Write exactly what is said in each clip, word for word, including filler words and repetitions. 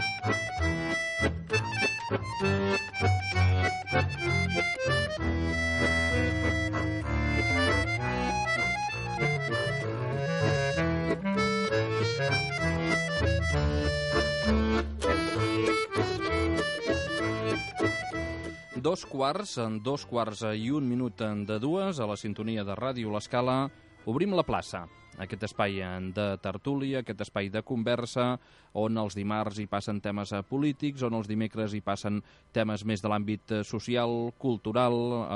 Dos quarts, en dos quarts i un minut de dues, a la sintonia de Ràdio L'Escala, obrim la plaça. Aquest espai de tertúlia, aquest espai de conversa, on els dimarts hi passen temes polítics, on els dimecres hi passen temes més de l'àmbit social, cultural,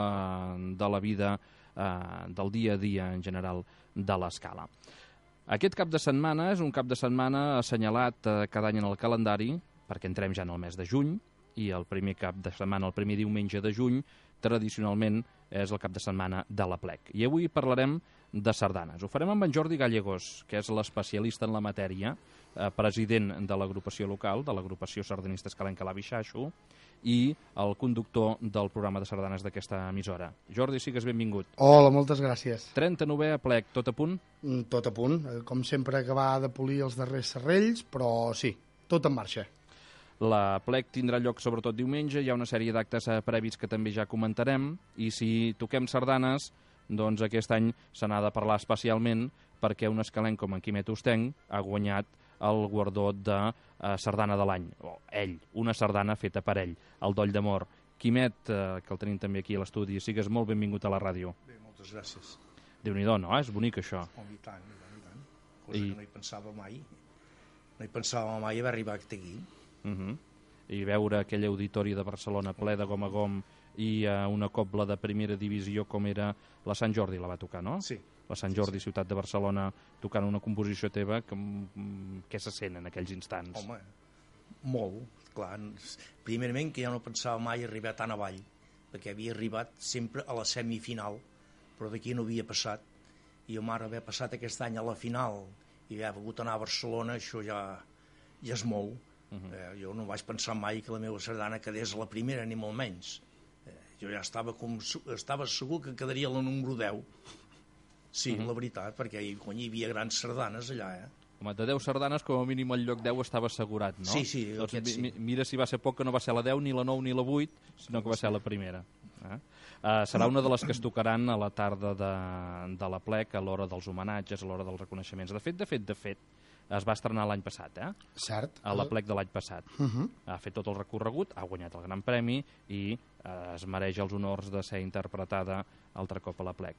eh, de la vida, eh, del dia a dia en general de l'Escala. Aquest cap de setmana és un cap de setmana assenyalat eh, cada any en el calendari, perquè entrem ja en el mes de juny, i el primer cap de setmana, el primer diumenge de juny, tradicionalment és el cap de setmana de l'Aplec. I avui parlarem de sardanes. Ho farem amb en Jordi Gallegos, que és l'especialista en la matèria, eh, president de l'agrupació local, de l'agrupació sardanista escalenca l'Avi Xaixo, i el conductor del programa de sardanes d'aquesta emissora. Jordi, sigues benvingut. Hola, moltes gràcies. trenta-novè Aplec, tot a punt? Tot a punt, com sempre acabar de polir els darrers serrells, però sí, tot en marxa. La plec tindrà lloc sobretot diumenge, hi ha una sèrie d'actes previs que també ja comentarem, i si toquem sardanes, doncs aquest any se n'ha de parlar especialment perquè un escalenc com en Quimet Ustenc ha guanyat el guardó de eh, sardana de l'any, o ell, una sardana feta per ell, el Doll d'Amor. Quimet, eh, que el tenim també aquí a l'estudi, sigues molt benvingut a la ràdio. Bé, moltes gràcies. Déu-n'hi-do, no? És bonic això. Oh, i tant, i tant, i tant. Cosa I... que no hi pensava mai. No hi pensava mai haver arribat aquí. Uh -huh. I veure aquell auditori de Barcelona ple de gom a gom i uh, una cobla de primera divisió com era la Sant Jordi, la va tocar, no? Sí. La Sant Jordi, sí, sí. Ciutat de Barcelona, tocant una composició teva, que, què se sent en aquells instants? Home, molt, clar. Primerament que ja no pensava mai arribar tan avall, perquè havia arribat sempre a la semifinal, però d'aquí no havia passat. I jo, ara, haver passat aquest any a la final i haver hagut d'anar a Barcelona, això ja, ja és molt. Uh -huh. eh, jo no vaig pensar mai que la meva sardana quedés a la primera, ni molt menys. Eh, jo ja estava, com, estava segur que quedaria a la número deu. Sí, uh -huh. la veritat, perquè hi, quan hi havia grans sardanes allà, eh? Home, de deu sardanes, com a mínim el lloc deu estava assegurat, no? Sí, sí. Doncs, sí. mi, mira si va ser poc que no va ser la deu, ni la nou, ni la vuit, sinó que va ser la primera. Eh? Uh, serà una de les que es tocaran a la tarda de, de l'Aplec, a l'hora dels homenatges, a l'hora dels reconeixements. De fet, de fet, de fet, es va estrenar l'any passat, eh? Cert. A l'Aplec de l'any passat. Uh -huh. Ha fet tot el recorregut, ha guanyat el Gran Premi i eh, es mereix els honors de ser interpretada altre cop a l'Aplec.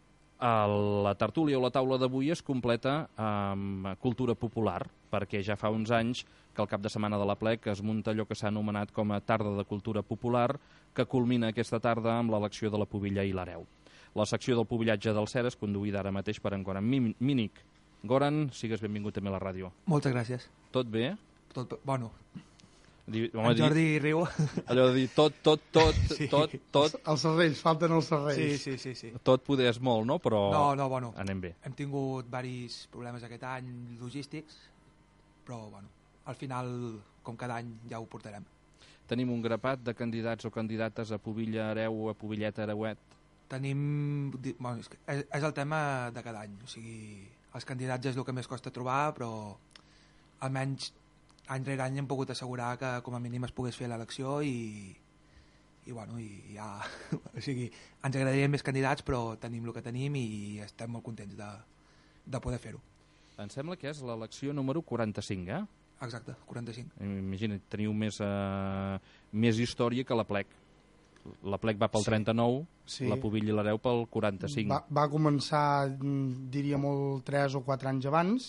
La tertúlia o la taula d'avui es completa amb cultura popular, perquè ja fa uns anys que el cap de setmana de l'Aplec es munta allò que s'ha anomenat com a Tarda de Cultura Popular, que culmina aquesta tarda amb l'elecció de la pubilla i l'hereu. La secció del pubillatge del Cer és conduïda ara mateix per en Goran Mínic. Goran, sigues benvingut també a la ràdio. Moltes gràcies. Tot bé? Tot, bueno, Di, home, en Jordi dir, riu. Allò de dir tot, tot, tot, sí. tot, tot... Els serrells, falten els serrells. Sí, sí, sí, sí. Tot poder és molt, no? Però no, no, bueno, anem bé. Hem tingut varis problemes aquest any logístics, però bueno, al final, com cada any, ja ho portarem. Tenim un grapat de candidats o candidates a pubilla hereu o a pubilleta hereuet. Tenim... Bueno, és, és, és el tema de cada any, o sigui... Els candidats és el que més costa trobar, però almenys any rere any hem pogut assegurar que com a mínim es pogués fer l'elecció i, i, bueno, i ja... O sigui, ens agradarien més candidats, però tenim el que tenim i estem molt contents de, de poder fer-ho. Em sembla que és l'elecció número quaranta-cinc, eh? Exacte, quaranta-cinc. Imagina't, teniu més, uh, més història que l'Aplec. L'Aplec va pel sí. trenta-nou, sí. La pubilla i l'hereu pel quaranta-cinc. Va, va començar, diria molt, tres o quatre anys abans.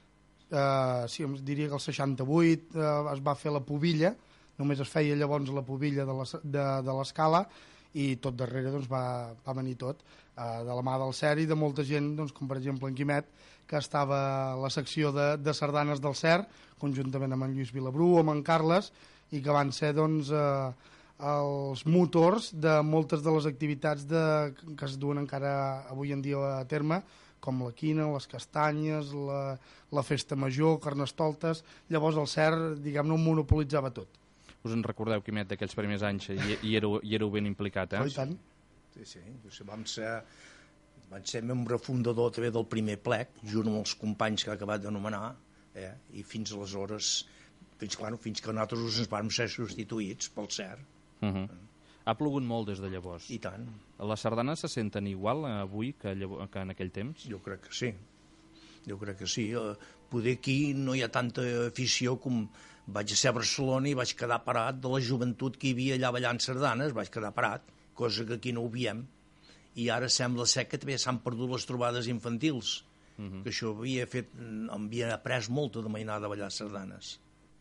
Uh, sí, diria que el seixanta-vuit uh, es va fer la pubilla, només es feia llavors la pubilla de l'Escala, i tot darrere doncs, va, va venir tot, uh, de la mà del Cer i de molta gent, doncs, com per exemple en Quimet, que estava a la secció de, de sardanes del Cer, conjuntament amb en Lluís Vilabrú, amb en Carles, i que van ser, doncs... Uh, els motors de moltes de les activitats de, que es duen encara avui en dia a terme, com la quina, les castanyes, la, la festa major, carnestoltes. Llavors el Cer, diguem-ne, monopolitzava tot. Us en recordeu, Quimet, d'aquells primers anys i, i, éreu, i éreu ben implicat, eh? Oh, i tant. Sí, sí. Vam ser, vam ser membre fundador també del primer plec, junt amb els companys que ha acabat d'anomenar, eh? I fins aleshores fins, bueno, fins que nosaltres ens vam ser substituïts pel cert. Uh -huh. Ha plogut molt des de llavors. I tant. Les sardanes se senten igual avui que, llavors, que en aquell temps? Jo crec que sí. Jo crec que sí. Uh, poder aquí no hi ha tanta afició com... Vaig ser a Barcelona i vaig quedar parat de la joventut que hi havia allà ballant sardanes, vaig quedar parat, cosa que aquí no ho veiem. I ara sembla ser que també s'han perdut les trobades infantils, uh -huh. que això havia fet, havia après molta de mainada a ballar sardanes.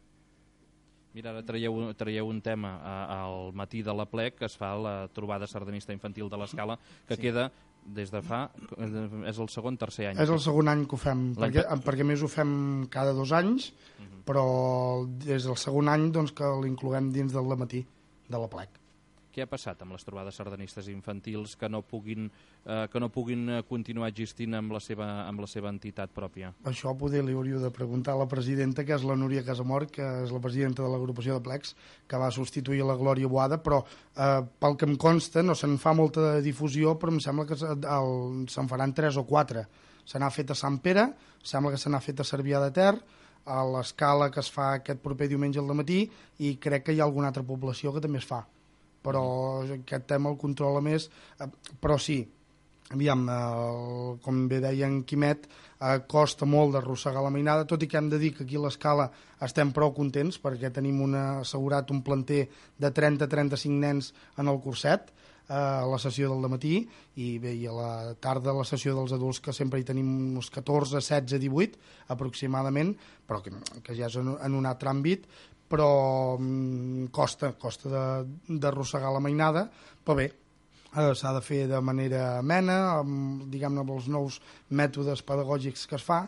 Mira, ara traieu, traieu un tema al matí de l'Aplec, que es fa la trobada sardanista infantil de l'Escala, que sí. queda des de fa... és el segon, tercer any. És el segon any que ho fem, perquè, perquè més ho fem cada dos anys, uh -huh. però des del segon any doncs, que l'incloem dins del matí de l'Aplec. Què ha passat amb les trobades sardanistes infantils que no puguin, eh, que no puguin continuar existint amb la, seva, amb la seva entitat pròpia? Això poder li hauríeu de preguntar a la presidenta, que és la Núria Casamort, que és la presidenta de l'agrupació de plecs, que va substituir la Glòria Boada, però eh, pel que em consta no se'n fa molta difusió, però em sembla que se'n faran tres o quatre. Se n'ha fet a Sant Pere, sembla que se n'ha fet a Cervià de Ter, a l'Escala, que es fa aquest proper diumenge al matí, i crec que hi ha alguna altra població que també es fa. Però aquest tema el controla més, eh, però sí, aviam, eh, com bé deia en Quimet, eh, costa molt d'arrossegar la mainada, tot i que hem de dir que aquí a l'Escala estem prou contents perquè tenim una, assegurat un planter de trenta a trenta-cinc nens en el curset, eh, a la sessió del dematí, i bé, i a la tarda a la sessió dels adults, que sempre hi tenim uns catorze, setze, divuit aproximadament, però que, que ja és en, en un altre àmbit, però mm, costa, costa d'arrossegar la mainada, però bé, eh, s'ha de fer de manera amena, amb, diguem-ne, amb els nous mètodes pedagògics que es fa,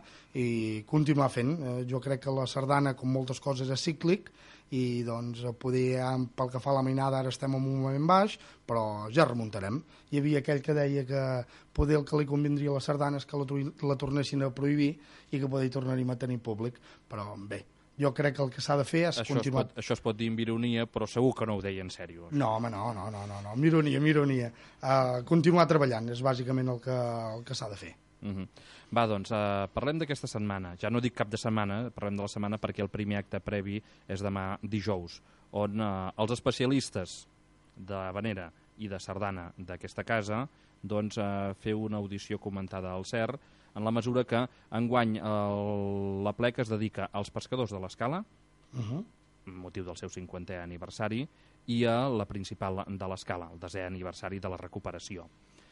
i continuar fent. Eh, jo crec que la sardana, com moltes coses, és cíclic, i doncs poder, pel que fa a la mainada, ara estem en un moment baix, però ja remuntarem. Hi havia aquell que deia que poder el que li convindria a la sardana és que la, la tornessin a prohibir i que poder hi tornaríem a tenir públic, però bé, jo crec que el que s'ha de fer és això continuar... Es pot, això es pot dir amb ironia, però segur que no ho deia en sèrio. No, home, no, no, no, no, no. amb ironia, amb ironia. Uh, continuar treballant és bàsicament el que, el que s'ha de fer. Uh -huh. Va, doncs, uh, parlem d'aquesta setmana. Ja no dic cap de setmana, parlem de la setmana perquè el primer acte previ és demà dijous, on uh, els especialistes de Havanera i de sardana d'aquesta casa doncs, uh, feu una audició comentada al C E R, en la mesura que enguany l'Aplec es dedica als pescadors de l'Escala, uh -huh. motiu del seu cinquantè aniversari, i a la principal de l'Escala, el desè aniversari de la recuperació.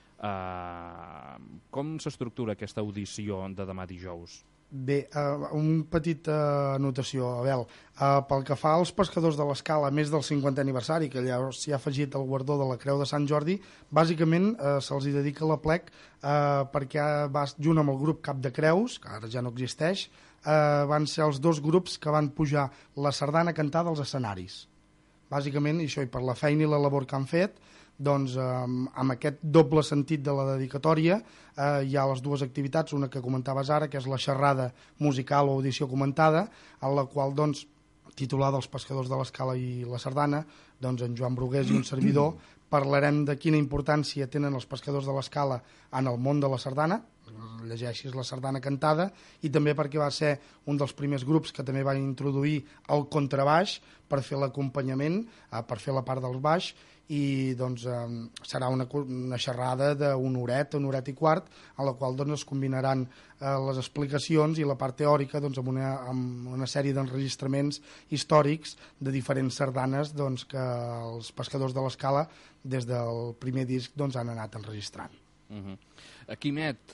Uh, com s'estructura aquesta audició de demà dijous? Bé, uh, un petit uh, anotació, Abel. Uh, pel que fa als pescadors de l'Escala, a més del cinquantè aniversari, que llavors s'hi ha afegit el guardó de la Creu de Sant Jordi, bàsicament uh, se'ls dedica l'Aplec uh, perquè va junt amb el grup Cap de Creus, que ara ja no existeix, uh, van ser els dos grups que van pujar la sardana cantada als escenaris. Bàsicament, i això, i per la feina i la labor que han fet, doncs eh, amb aquest doble sentit de la dedicatòria eh, hi ha les dues activitats, una que comentaves ara, que és la xerrada musical o audició comentada, en la qual, doncs, titulada Els pescadors de l'Escala i la sardana, doncs en Joan Brugués i un servidor parlarem de quina importància tenen els pescadors de l'Escala en el món de la sardana, llegeixis la sardana cantada, i també perquè va ser un dels primers grups que també va introduir el contrabaix per fer l'acompanyament, eh, per fer la part del baix, i doncs eh, serà una, una xerrada d'una horeta, una horeta i quart, en la qual doncs, es combinaran eh, les explicacions i la part teòrica doncs, amb, una, amb una sèrie d'enregistraments històrics de diferents sardanes doncs, que els pescadors de l'Escala des del primer disc doncs, han anat enregistrant. Uh -huh. Quimet,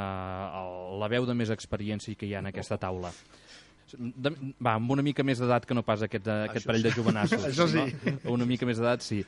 eh, la veu de més experiència que hi ha en aquesta taula. De, va, amb una mica més d'edat que no pas aquest, aquest parell de jovenassos. Això sí. No? Una mica més d'edat, sí.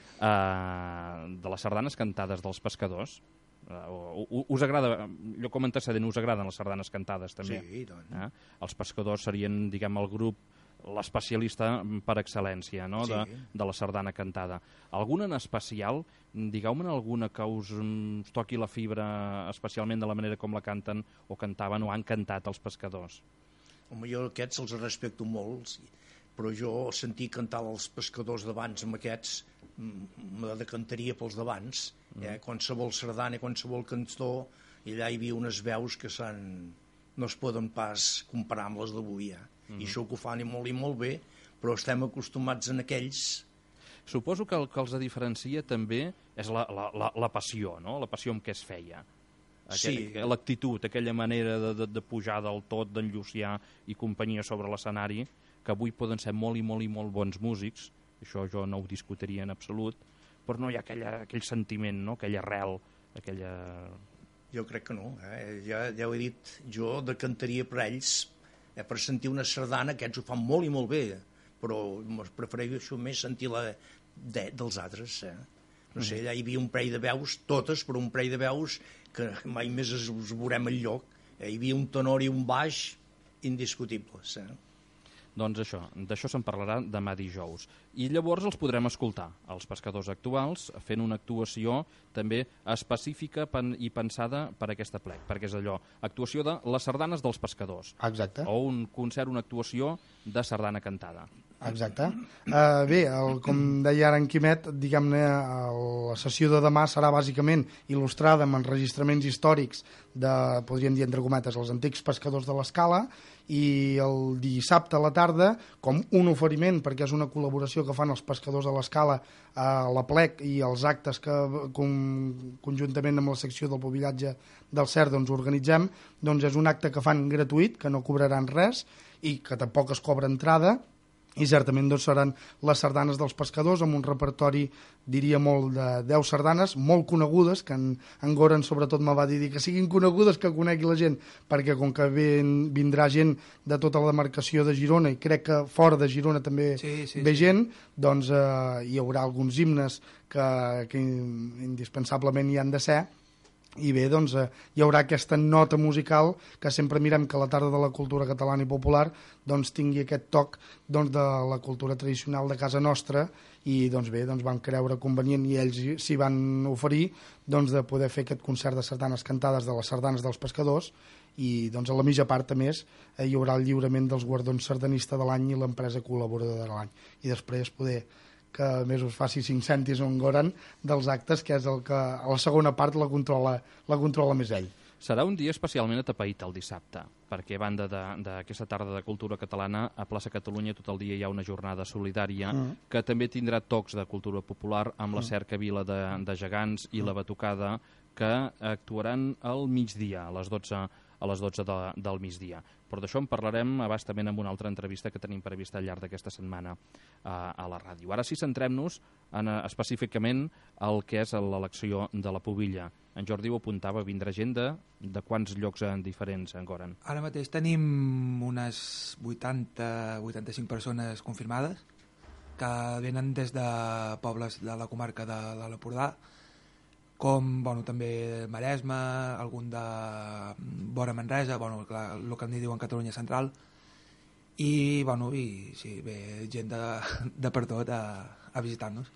Uh, de les sardanes cantades dels pescadors, uh, us agrada, jo com a antecedent, us agraden les sardanes cantades també? Sí, doncs. Uh? Els pescadors serien, diguem, el grup, l'especialista per excel·lència, no? Sí. de, de la sardana cantada. Alguna en especial, digueu-me'n alguna que us, us toqui la fibra especialment de la manera com la canten o cantaven o han cantat els pescadors? Home, jo aquests els respecto molt, però jo sentir cantar els pescadors d'abans amb aquests me decantaria pels d'abans. Eh? Qualsevol sardana, qualsevol cançó, i allà hi havia unes veus que no es poden pas comparar amb les d'avui. Eh? Mm -hmm. I això que ho fan i molt i molt bé, però estem acostumats en aquells. Suposo que el que els diferencia també és la, la, la, la passió, no? La passió amb què es feia. Sí. L'actitud, aquella manera de, de, de pujar del tot, d'en Llucià i companyia sobre l'escenari, que avui poden ser molt i molt i molt bons músics, això jo no ho discutiria en absolut, però no hi ha aquella, aquell sentiment, no? Aquella arrel, aquella... Jo crec que no, eh? ja, ja ho he dit, jo decantaria per ells, eh, per sentir una sardana, aquests ho fan molt i molt bé, però prefereixo més sentir la de, dels altres, eh? No sé, allà hi havia un parell de veus, totes, però un parell de veus que mai més es, es veurem enlloc. Eh? Hi havia un tenor i un baix indiscutibles. Eh? Doncs això, d'això se'n parlarà demà dijous. I llavors els podrem escoltar, els pescadors actuals, fent una actuació també específica i pensada per aquesta plec, perquè és allò, actuació de les sardanes dels pescadors. Exacte. O un concert, una actuació de sardana cantada. Exacte. Uh, bé, el, com deia ara en Quimet, diguem-ne, la sessió de demà serà bàsicament il·lustrada amb enregistraments històrics de, podríem dir entre cometes, els antics pescadors de l'Escala, i el dissabte a la tarda, com un oferiment, perquè és una col·laboració que fan els pescadors de l'Escala a la plec i els actes que com, conjuntament amb la secció del pobillatge del Cer doncs, organitzem, doncs és un acte que fan gratuït, que no cobraran res i que tampoc es cobra entrada, i certament doncs, seran les sardanes dels pescadors amb un repertori, diria molt, de deu sardanes molt conegudes, que en, en Goran sobretot me va dir que siguin conegudes, que conegui la gent, perquè com que ven, vindrà gent de tota la demarcació de Girona i crec que fora de Girona també sí, sí, ve sí. gent, doncs eh, hi haurà alguns himnes que, que indispensablement hi han de ser. I bé, doncs, eh, hi haurà aquesta nota musical que sempre mirem que la tarda de la cultura catalana i popular doncs, tingui aquest toc doncs, de la cultura tradicional de casa nostra i doncs bé, doncs, van creure convenient i ells s'hi van oferir doncs, de poder fer aquest concert de sardanes cantades de les sardanes dels pescadors i doncs, a la mitja part, a més, eh, hi haurà el lliurament dels guardons sardanista de l'any i l'empresa col·laboradora de l'any i després poder que a més us faci cinc cèntims on Goran dels actes, que és el que a la segona part la controla, la controla més ell. Serà un dia especialment atapeït el dissabte, perquè a banda d'aquesta tarda de cultura catalana, a Plaça Catalunya tot el dia hi ha una jornada solidària mm. que també tindrà tocs de cultura popular amb la cercavila de, de gegants i la batucada que actuaran al migdia, a les dotze, a les dotze de, del migdia. Però d'això en parlarem abastament amb una altra entrevista que tenim prevista al llarg d'aquesta setmana a, a la ràdio. Ara sí, centrem-nos en, específicament al que és l'elecció de la pubilla. En Jordi ho apuntava, vindrà gent de, de quants llocs diferents, en Goran? Ara mateix tenim unes vuitanta vuitanta-cinc persones confirmades que venen des de pobles de la comarca de, de l'Empordà, com bueno, també Maresme, algun de vora Manresa, bueno, clar, el que en diuen Catalunya Central, i, bueno, i sí, ve gent de, de per tot a, a visitar-nos.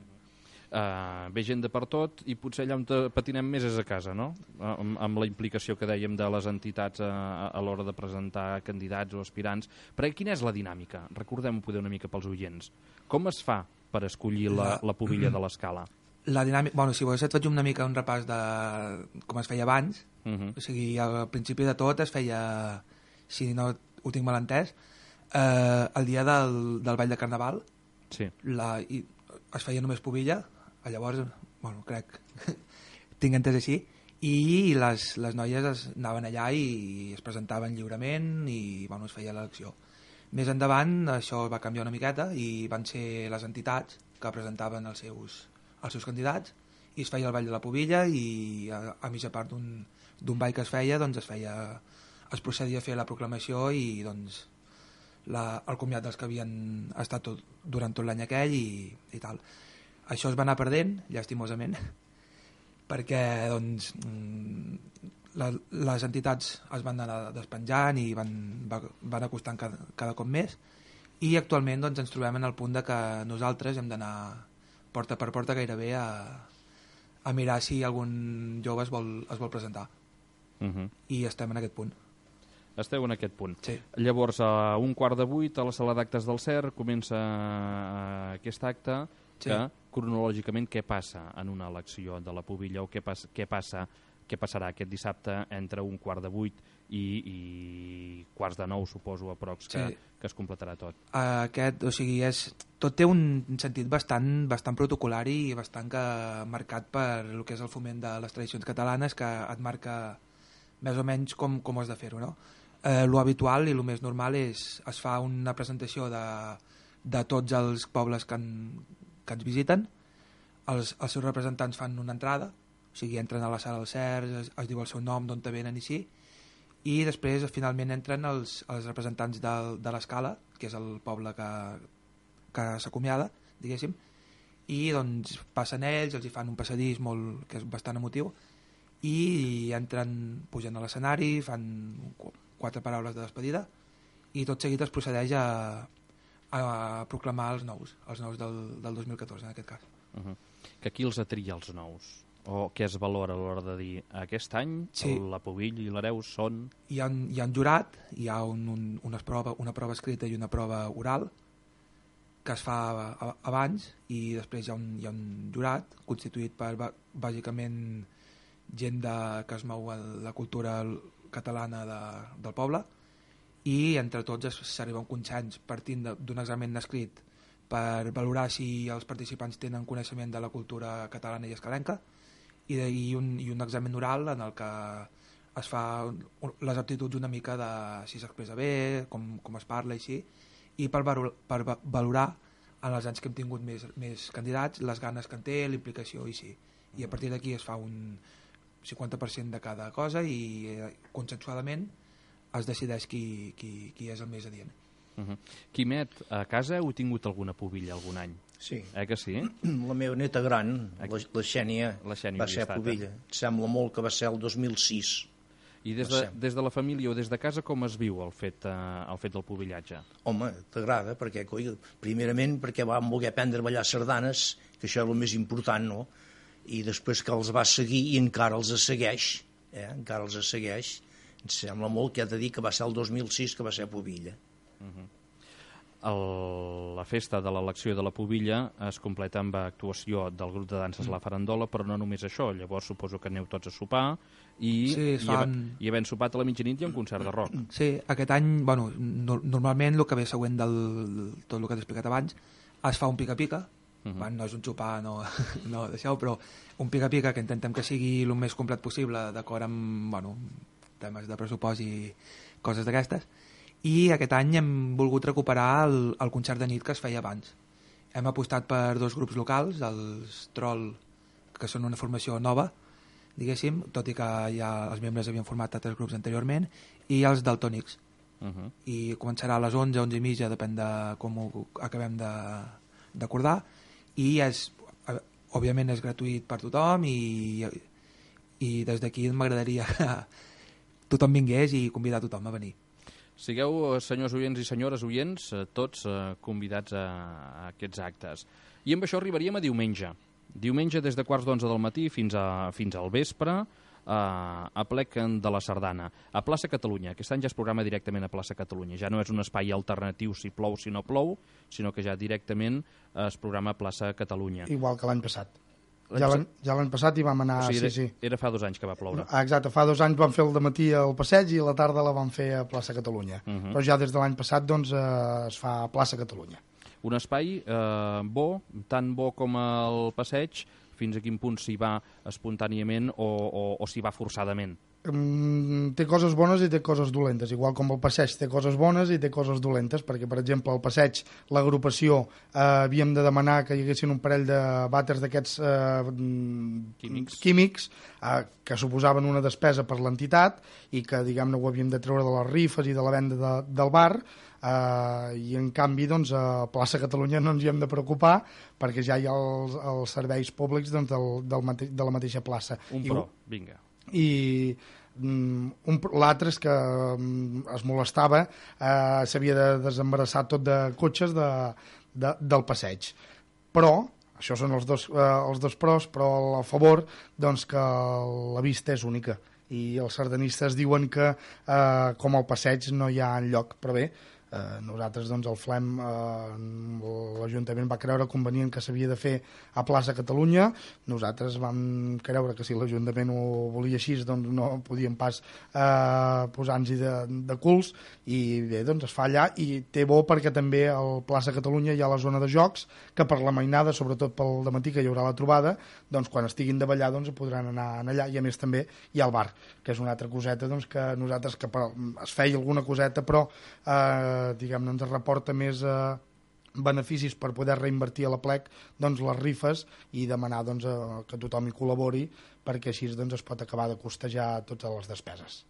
Uh, ve gent de per tot i potser allà on patinem més és a casa, no? Amb, amb la implicació que dèiem de les entitats a, a l'hora de presentar candidats o aspirants. Però quina és la dinàmica? Recordem-ho poder una mica pels oients. Com es fa per escollir la, la pubilla de l'Escala? La dinàmica, bueno, si vols et faig una mica un repàs de com es feia abans. Uh -huh. O sigui, al principi de tot es feia, si no ho tinc mal entès, eh, el dia del, del ball de Carnaval. Sí. La, i es feia només pubilla, llavors, bueno, crec, tinc entès així, i les, les noies es, anaven allà i es presentaven lliurement i, bueno, es feia l'elecció. Més endavant això va canviar una miqueta i van ser les entitats que presentaven els seus els seus candidats i es feia el ball de la pubilla i a, a mitja part d'un ball que es feia doncs es feia es procedia a fer la proclamació i doncs la, el comiat dels que havien estat tot, durant tot l'any aquell i, i tal. Això es va anar perdent, llastimosament, perquè doncs la, les entitats es van anar despenjant i van, va, van acostant cada, cada cop més i actualment doncs, ens trobem en el punt de que nosaltres hem d'anar porta per porta gairebé a, a mirar si algun jove es vol, es vol presentar. Uh -huh. I estem en aquest punt. Esteu en aquest punt. Sí. Llavors, a un quart de vuit, a la sala d'actes del Cer, comença aquest acte sí. que, cronològicament, què passa en una elecció de la pubilla o què, pas, què, passa, què passarà aquest dissabte entre un quart de vuit i, i quarts de nou, suposo, aprox, que, Sí. que es completarà tot. Aquest, o sigui, és, tot té un sentit bastant, bastant protocolari i bastant que marcat per el que és el foment de les tradicions catalanes, que et marca més o menys com, com has de fer-ho, no? Eh, lo habitual i lo més normal és es fa una presentació de, de tots els pobles que, en, que ens visiten, els, els seus representants fan una entrada, o sigui, entren a la sala del CERS, es, es diu el seu nom, d'on te venen i sí, i després finalment entren els, els representants de, de l'Escala, que és el poble que, que s'acomiada, diguéssim, i doncs passen ells, els hi fan un passadís molt, que és bastant emotiu, i entren, pugen a l'escenari, fan quatre paraules de despedida, i tot seguit es procedeix a, a proclamar els nous, els nous del, del dos mil catorze en aquest cas. Uh -huh. Que qui els atria els nous? O què es valora a l'hora de dir aquest any Sí. la Pubill i l'Hereus són... Hi ha, un, hi ha un jurat, hi ha un, un, una, prova, una prova escrita i una prova oral que es fa a, abans, i després hi ha un, hi ha un jurat constituït per bàsicament gent de, que es mou a la cultura catalana de, del poble, i entre tots s'arriba a un consens partint d'un examen escrit per valorar si els participants tenen coneixement de la cultura catalana i escalenca, i, de, i, un, i un examen oral en el que es fa les aptituds una mica de si s'expressa bé, com, com es parla i així, i per, per valorar en els anys que hem tingut més, més candidats les ganes que en té, l'implicació i sí. I a partir d'aquí es fa un cinquanta per cent de cada cosa i eh, consensuadament es decideix qui, qui, qui és el més adient. Uh -huh. Quimet, a casa heu tingut alguna pubilla algun any? Sí. Eh que sí? La meva neta gran, la, la Xènia, la Xènia va ser pubilla. Em sembla molt que va ser el dos mil sis. I des de, des de la família o des de casa com es viu el fet, eh, el fet del pubillatge? Home, t'agrada, perquè, coi, primerament perquè vam voler aprendre a ballar sardanes, que això és el més important, no? I després que els va seguir i encara els segueix, eh? encara els segueix. Em sembla molt que ha de dir que va ser el dos mil sis que va ser pubilla. Uh -huh. El, la festa de l'elecció de la pubilla es completa amb actuació del grup de danses La Farandola, però no només això, llavors suposo que aneu tots a sopar i, sí, fan... i, i havent sopat a la mitjanit hi ha un concert de rock. Sí, aquest any, bueno, no, normalment el que ve següent del tot el que t'he explicat abans, es fa un pica-pica. Uh -huh. Bueno, no és un xupar, no, no deixeu, però un pica-pica que intentem que sigui el més complet possible, d'acord amb, bueno, temes de pressupost i coses d'aquestes. I aquest any hem volgut recuperar el, el concert de nit que es feia abans. Hem apostat per dos grups locals, els Troll, que són una formació nova, diguéssim, tot i que ja els membres havien format altres grups anteriorment, i els Daltònics. Uh -huh. I començarà a les onze, onze i mitja, depèn de com ho acabem d'acordar, i és, òbviament és gratuït per tothom, i, i des d'aquí m'agradaria que tothom vingués i convidar tothom a venir. Sigueu, senyors oients i senyores oients, tots convidats a aquests actes. I amb això arribaríem a diumenge. Diumenge des de quarts d'onze del matí fins, a, fins al vespre, a, a Plec de la Sardana, a Plaça Catalunya. Aquest any ja es programa directament a Plaça Catalunya. Ja no és un espai alternatiu si plou, si no plou, sinó que ja directament es programa a Plaça Catalunya. Igual que l'any passat. Ja l'any ja l'any passat hi vam anar... O sigui, era, sí, sí. era fa dos anys que va ploure. Exacte, fa dos anys vam fer el dematí al passeig i a la tarda la vam fer a Plaça Catalunya. Uh -huh. Però ja des de l'any passat doncs, eh, es fa a Plaça Catalunya. Un espai eh, bo, tan bo com el passeig, fins a quin punt s'hi va espontàniament o, o, o s'hi va forçadament? Mm, té coses bones i té coses dolentes, igual com el passeig té coses bones i té coses dolentes, perquè per exemple al passeig l'agrupació eh, havíem de demanar que hi haguessin un parell de vàters d'aquests eh, químics, químics eh, que suposaven una despesa per l'entitat i que diguem-ne ho havíem de treure de les rifes i de la venda de, del bar. Uh, i en canvi doncs, a Plaça Catalunya no ens hi hem de preocupar perquè ja hi ha els, els serveis públics doncs, del, del mate, de la mateixa plaça. Un pro, I, vinga. I um, l'altre és que um, es molestava, uh, s'havia de desembarassar tot de cotxes de, de, del passeig. Però, això són els dos, uh, els dos pros, però a favor doncs, que la vista és única i els sardanistes diuen que uh, com al passeig no hi ha enlloc, però bé, Eh, nosaltres, doncs, el F L E M, eh, l'Ajuntament va creure convenient que s'havia de fer a plaça Catalunya. Nosaltres vam creure que si l'Ajuntament ho volia així, doncs no podíem pas eh, posar-nos-hi de, de culs, i bé, doncs es fa allà, i té bo perquè també al plaça Catalunya hi ha la zona de jocs, que per la mainada, sobretot pel dematí que hi haurà la trobada, doncs quan estiguin de ballar doncs podran anar allà, i a més també hi ha el bar, que és una altra coseta doncs, que nosaltres, que per, es feia alguna coseta, però eh, diguem-ne, ens reporta més eh, beneficis per poder reinvertir a la plec, doncs les rifes, i demanar doncs, eh, que tothom hi col·labori, perquè així doncs, es pot acabar de costejar totes les despeses.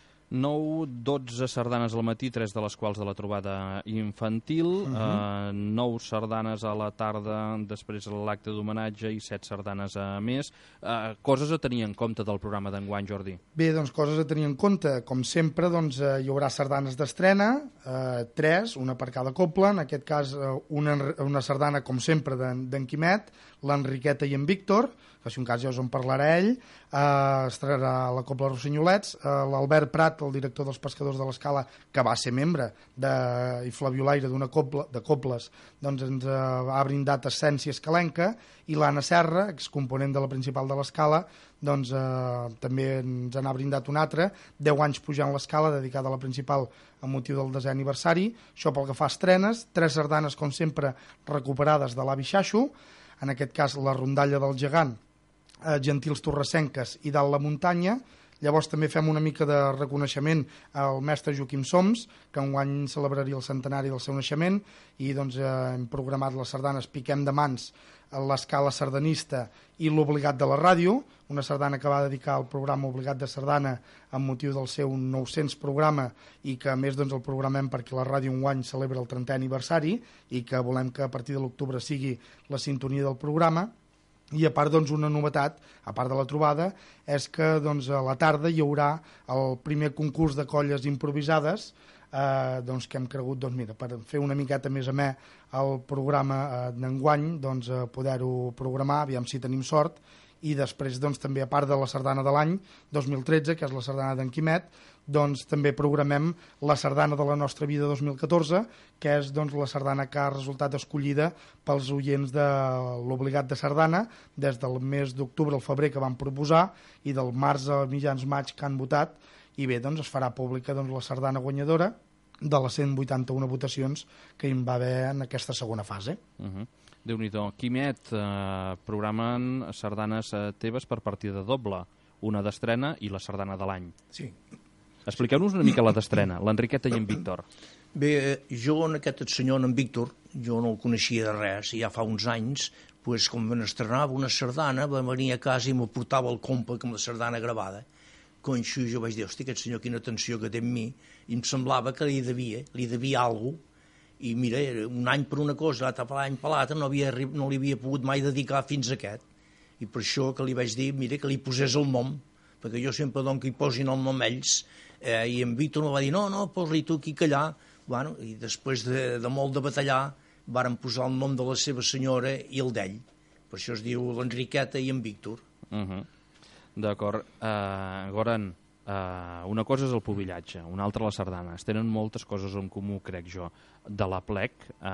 nou, dotze sardanes al matí, tres de les quals de la trobada infantil, uh -huh. eh, nou sardanes a la tarda, després l'acte d'homenatge, i set sardanes a més. Eh, coses a tenir en compte del programa d'enguany, Jordi? Bé, doncs coses a tenir en compte. Com sempre, doncs, eh, hi haurà sardanes d'estrena, eh, tres, una per cada cobla, en aquest cas eh, una, una sardana, com sempre, d'en Quimet, l'Enriqueta i en Víctor, que si un cas ja us en parlarà ell, eh, estrenarà la Cobla Rossinyolets, eh, l'Albert Prat, el director dels Pescadors de l'Escala, que va ser membre de, i flabiolaire d'una cobla, de cobles, doncs ens eh, ha brindat Essència Escalenca, i l'Anna Serra, excomponent de la Principal de l'Escala, doncs eh, també ens n'ha brindat un altre, deu anys pujant l'Escala, dedicada a la Principal amb motiu del desè aniversari. Això pel que fa a estrenes, tres sardanes, com sempre, recuperades de l'Avi Xaixo, en aquest cas la Rondalla del Gegant, eh, Gentils Torrescenques i Dalt la Muntanya. Llavors també fem una mica de reconeixement al mestre Joaquim Soms, que enguany celebraria el centenari del seu naixement, i doncs eh, hem programat les sardanes Piquem de Mans, l'Escala Sardanista i l'Obligat de la Ràdio, una sardana que va dedicar al programa Obligat de Sardana amb motiu del seu nou-cents programa, i que a més doncs, el programem perquè la ràdio enguany celebra el trentè aniversari, i que volem que a partir de l'octubre sigui la sintonia del programa. I a part, doncs, una novetat, a part de la trobada, és que doncs, a la tarda hi haurà el primer concurs de colles improvisades, eh, doncs, que hem cregut, doncs, mira, per fer una miqueta més amè el programa eh, d'enguany, doncs, eh, poder-ho programar, aviam si tenim sort. I després, doncs, també, a part de la sardana de l'any dos mil tretze, que és la sardana d'en Quimet, doncs també programem la sardana de la nostra vida dos mil catorze, que és doncs, la sardana que ha resultat escollida pels oients de l'Obligat de Sardana des del mes d'octubre al febrer, que van proposar, i del març a mitjans maig, que han votat. I bé, doncs es farà pública doncs, la sardana guanyadora de les cent vuitanta-una votacions que hi va haver en aquesta segona fase. Uh-huh. Déu-n'hi-do. Quimet, eh, programen sardanes eh, teves per partida doble, una d'estrena i la sardana de l'any. Sí. Expliqueu-nos una mica la d'estrena, l'Enriqueta i en Víctor. Bé, jo en aquest senyor, en Víctor, jo no el coneixia de res, i ja fa uns anys, pues, com me n'estrenava una sardana, va venir a casa i me portava el compa amb la sardana gravada. Conxo, jo vaig dir, hosti, aquest senyor, quina atenció que té amb mi, i em semblava que li devia, li devia alguna cosa, i mira, un any per una cosa, l'altre per l'any per l'altre, no, havia, no li havia pogut mai dedicar fins a aquest. I per això que li vaig dir, mira, que li posés el nom, perquè jo sempre dono que hi posin el nom ells, eh, i en Víctor me va dir, no, no, posa-li tu aquí que allà. Bueno, i després de, de molt de batallar, varen posar el nom de la seva senyora i el d'ell. Per això es diu l'Enriqueta i en Víctor. Uh -huh. D'acord. Uh, Goran, uh, una cosa és el pubillatge, una altra les sardanes. Tenen moltes coses en comú, crec jo, de la plec,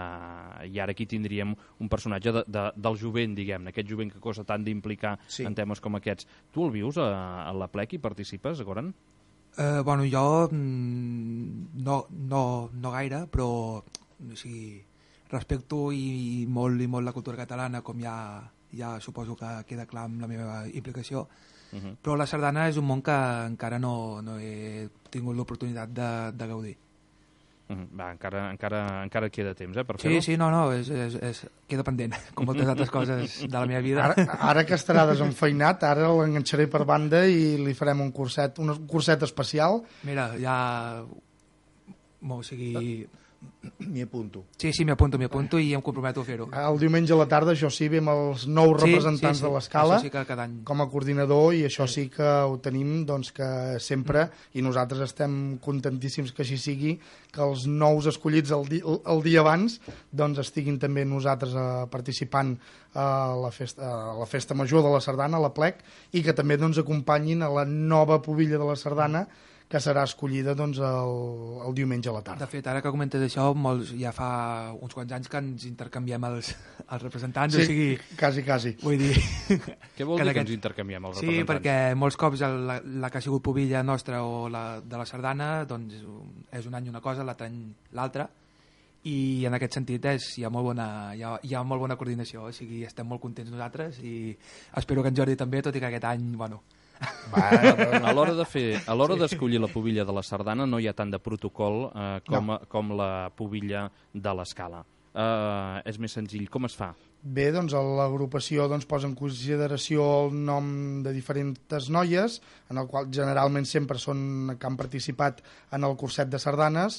uh, i ara aquí tindríem un personatge de, de, del jovent, diguem-ne, aquest jovent que costa tant d'implicar sí. en temes com aquests. Tu el vius a, a la plec i participes, Goran? Uh, bueno, jo mm, no, no, no gaire, però o sigui, respecto i molt i molt la cultura catalana, com ja, ja suposo que queda clar amb la meva implicació. Uh -huh. Però la sardana és un món que encara no, no he tingut l'oportunitat de, de gaudir. Uh -huh. Va, encara, encara, encara queda temps, eh, per sí, fer-ho? Sí, no, no, és, és, és, queda pendent, com moltes altres coses de la meva vida. Ara, ara que estarà desenfeinat, ara l'enganxaré per banda i li farem un curset, un curset especial. Mira, ja... O sigui... M'hi apunto. Sí, sí, m'hi apunto, m'hi apunto i em comprometo a fer-ho. El diumenge a la tarda, això sí, ve amb els nous sí, representants sí, sí. de l'Escala sí que com a coordinador, i això sí que ho tenim doncs, que sempre, i nosaltres estem contentíssims que així sigui, que els nous escollits el, di el dia abans doncs estiguin també nosaltres eh, participant a la, festa, a la festa major de la sardana, a la plec, i que també doncs, acompanyin a la nova pubilla de la sardana, que que serà escollida doncs, el, el diumenge a la tarda. De fet, ara que comentes això, molts, ja fa uns quants anys que ens intercanviem els, els representants, Sí, o sigui... quasi, quasi. Vull dir... Què vol que dir que aquest- ens intercanviem els Sí, representants? perquè molts cops el- la, la que ha sigut pubilla nostra o la de la sardana doncs és un any una cosa, l'altre any l'altra, i en aquest sentit és, hi, ha molt bona, hi, ha, hi ha molt bona coordinació, o sigui, estem molt contents nosaltres i espero que en Jordi també, tot i que aquest any, bueno... A l'hora de fer, a l'hora d'escollir la pubilla de la sardana no hi ha tant de protocol eh, com, No. com la pubilla de l'escala. Eh, és més senzill. Com es fa? Bé, doncs l'agrupació doncs, posa en consideració el nom de diferents noies, en el qual generalment sempre són que han participat en el curset de sardanes,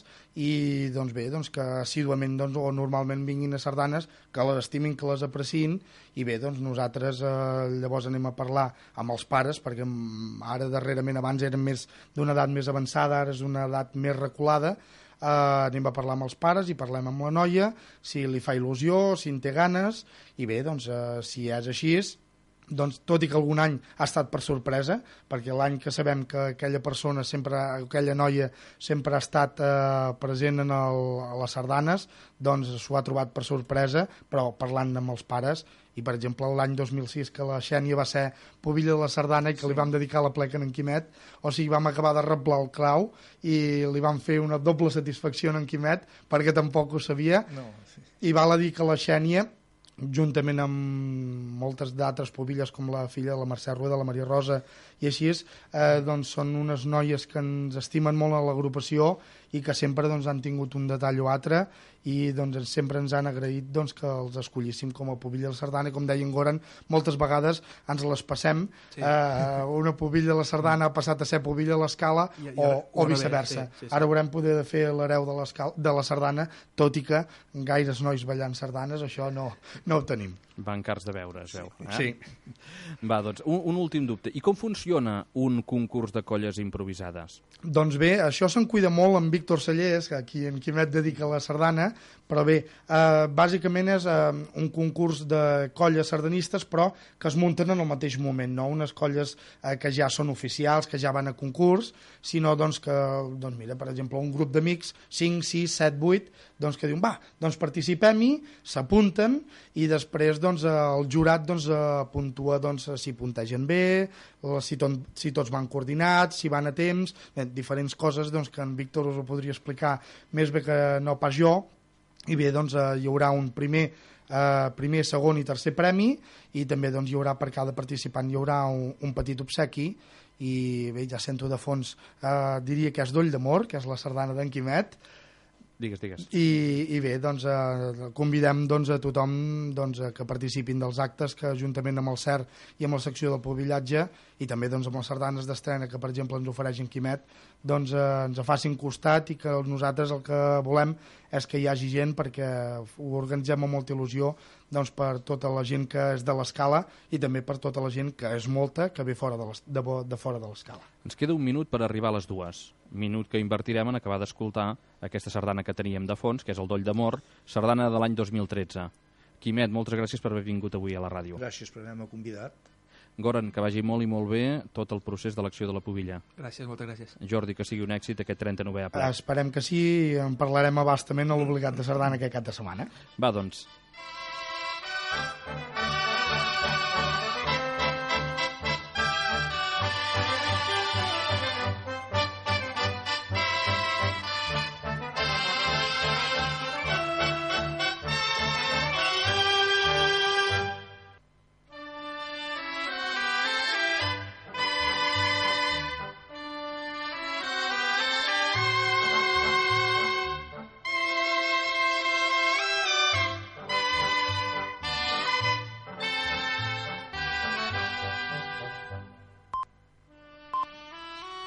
i doncs bé, doncs, que assíduament doncs, o normalment vinguin a sardanes, que les estimin, que les apreciïn, i bé, doncs nosaltres eh, llavors anem a parlar amb els pares, perquè mm, ara darrerament abans eren més d'una edat més avançada, ara és una edat més reculada. Uh, anem a parlar amb els pares i parlem amb la noia, si li fa il·lusió, si en té ganes, i bé, doncs, uh, si és així, doncs, tot i que algun any ha estat per sorpresa, perquè l'any que sabem que aquella persona, sempre, aquella noia, sempre ha estat uh, present en el, a les sardanes, doncs s'ho ha trobat per sorpresa, però parlant amb els pares, i per exemple l'any dos mil sis que la Xènia va ser pubilla de la sardana i que sí. li vam dedicar la pleca en Quimet, o sigui, vam acabar de reblar el clau i li vam fer una doble satisfacció en Quimet perquè tampoc ho sabia, No, sí. i val a dir que la Xènia, juntament amb moltes d'altres pubilles com la filla de la Mercè Rueda, la Maria Rosa i així, eh, doncs són unes noies que ens estimen molt a l'agrupació i que sempre doncs, han tingut un detall o altre i doncs, sempre ens han agraït doncs, que els escollíssim com a pubilla de la sardana, i com deia en Goran, moltes vegades ens les passem, Sí. eh, una pubilla de la sardana ha passat a ser pubilla de l'escala I- i o, al- o al revés, viceversa. sí, sí, sí. Ara haurem poder fer l'hereu de, l'escal- de la sardana, tot i que gaires nois ballant sardanes, això no, no ho tenim. Van cars de veure, es veu. Eh? Sí. Va, doncs, un, un últim dubte. I com funciona un concurs de colles improvisades? Doncs bé, això se'n cuida molt en Víctor Cellers, que aquí en Quimet dedica la sardana, però bé, eh, bàsicament és eh, un concurs de colles sardanistes, però que es munten en el mateix moment, no unes colles eh, que ja són oficials, que ja van a concurs, sinó doncs, que, doncs mira, per exemple, un grup d'amics, cinc, sis, set, vuit, doncs, que diuen, va, doncs participem-hi, s'apunten, i després doncs, el jurat doncs, eh, puntua doncs, si puntegen bé, si, ton, si tots van coordinats, si van a temps, bé, diferents coses doncs, que en Víctor us ho podria explicar més bé que no pas jo, i bé, doncs eh, hi haurà un primer, eh, primer, segon i tercer premi, i també doncs, hi haurà per cada participant hi haurà un, un petit obsequi, i bé, ja sento de fons, eh, diria que és Doll d'Amor, que és la sardana d'en Quimet, Digues, digues. i, i bé, doncs, eh, convidem doncs, a tothom doncs, a que participin dels actes que juntament amb el C E R i amb la secció del pubillatge i també doncs, amb les sardanes d'estrena que per exemple ens ofereix en Quimet, doncs, eh, ens facin costat i que nosaltres el que volem és que hi hagi gent, perquè ho organitzem amb molta il·lusió doncs, per tota la gent que és de l'escala i també per tota la gent que és molta que ve fora de, les, de, de fora de l'escala. Ens queda un minut per arribar a les dues. Minut que invertirem en acabar d'escoltar aquesta sardana que teníem de fons, que és el Doll d'Amor, sardana de l'any dos mil tretze. Quimet, moltes gràcies per haver vingut avui a la ràdio. Gràcies per haver-me convidat. Goran, que vagi molt i molt bé tot el procés d'elecció de la pubilla. Gràcies, moltes gràcies. Jordi, que sigui un èxit aquest trenta-novè ple. Esperem que sí, en parlarem abastament a l'obligat de sardana aquest cap de setmana. Va, doncs.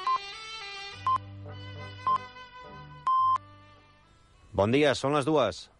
Bon dia, són les dues.